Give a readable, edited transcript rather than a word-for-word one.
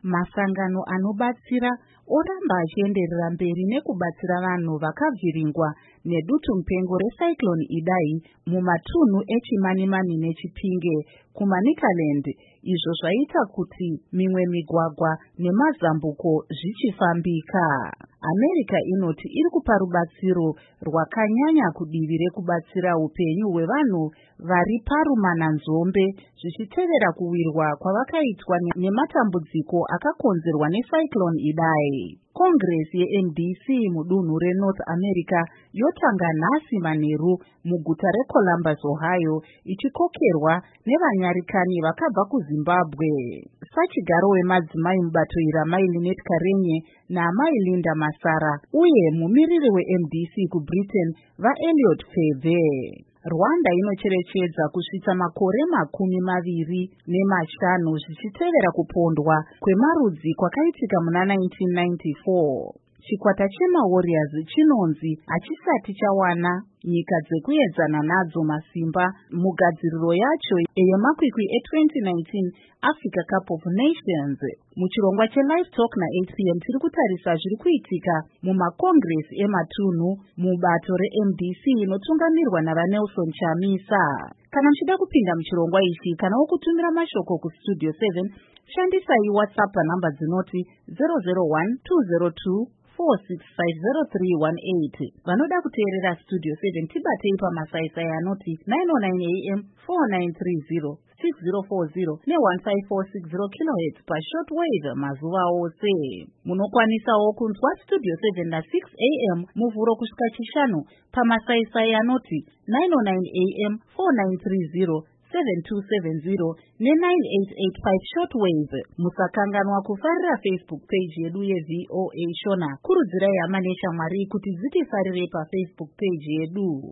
masangano anobatsira oramba achienderera mberi nekubatsira vanhu vakavhiringwa nedutu mupengo recyclone Idai mumatunhu eChimanimani neChipinge kumaNicaland, izvo zvaita kuti mimwe migwagwa nemazambuko zvichifambika. America inoti iri kupa rubatsiro rwakanyanya kudivi rekubatsira upenyu hwevanhu vari parumananzombe zvichitevera kuwirwa kwavakaitwa nematambudziko akakonzerwa necyclone Idai. Congress yeMDC mudunhu reNorth America yotanga nhasi manheru muguta reColumbus, Ohio, ichikokerwa nevanyarikani vakabva kuZimbabwe. Sachigaro wemadzimai mubato ira Mai Linet Karenye naMai Linda Masara uye mumiriri weMDC kuBritain vaEliot Feve. Rwanda inocherechedza kusvitsa makore 25 zvichitevera kupondwa kwemarudzi kwakaitika muna 1994. Chikwata chemaWarriors chinonzi hachisati chawana nyika dzekuedzana nadzo masimba mugadziriro yacho yemakwikwi e2019 Africa Cup of Nations. Muchirongwa cheLive Talk na8pm tiri kutarisa zviri kuitika mumakongresi ematunhu mubato reMDC inotungamirwa navaNelson Chamisa. Kana muchida kupinda muchirongwa ichi kana wokutumira mashoko kustudio 7, shandisai WhatsApp panhamba dzinoti 001 202 4650318. Vanoda kuteerera Studio 7 tibatei pamasaisai anoti 909 AM 4930 6040 ne1546 kHz pashortwave mazuva ose. Munokwanisawo kunzwa Studio 7 na 6 AM muvhuro kusvika chishanu pamasaisai anoti 909 AM 4930 7270 ne9885 shortwave. Musakanganwa kufarira Facebook page yedu yeVOA Shona. Kurudzirai hama neshamwari kuti dzitifarire paFacebook page yedu.